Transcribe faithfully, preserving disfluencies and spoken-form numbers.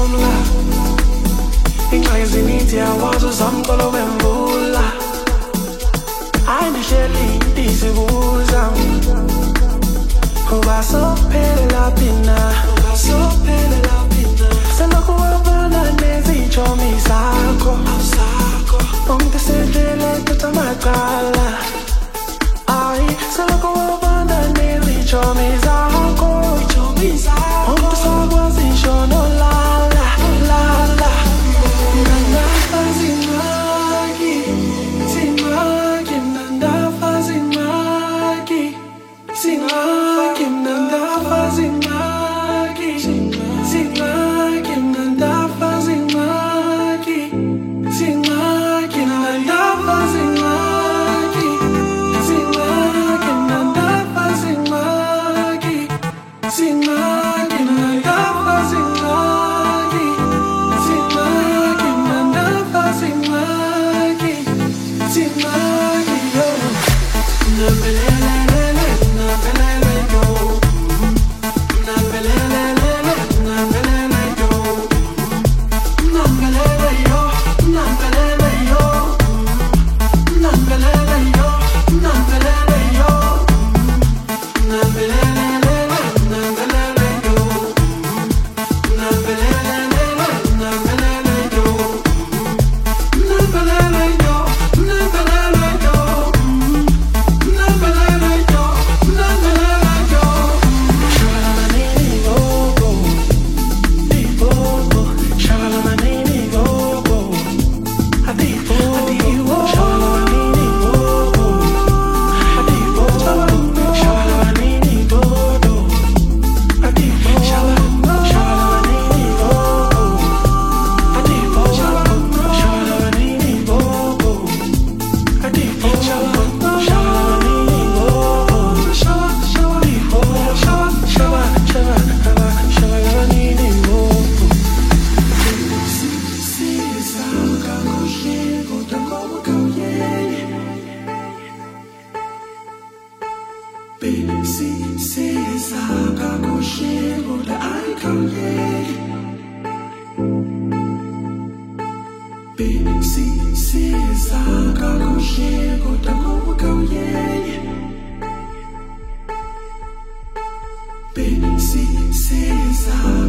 umla ingxaki zininzi yawazo zamqolo wemvula ayindihleli ndizibuza uba sophelela phina uba sophelela phina selokhu wabana nezitshomi zakho umntu sendlele kutha macala ay selokhu wabana nezitshomi zakho umntu sakwazi ishono lala lala nandafa zingxaki zingxaki nandafa zingxaki zingxaki nandafa zingxaki zingxaki nandafa zingxaki zingxaki nandafa zingxaki zingxaki nandafa zingxaki zingxaki nandafa zingxaki zingxaki nandafa zingxaki zingxaki yo nabelelele nabelele yo nabelelele nabelele yo nabelele yo nabelele yo nabelele yo nabelele yo nabelele Baby, see, see,